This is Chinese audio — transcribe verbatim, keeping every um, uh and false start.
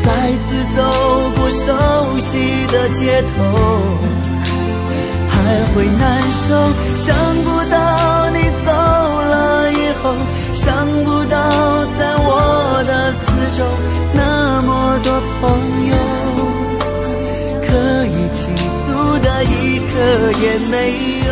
再次走过熟悉的街头，还会难受。想不到你走了以后，想不到在我的四周那么多朋友，可以倾诉的一个也没有。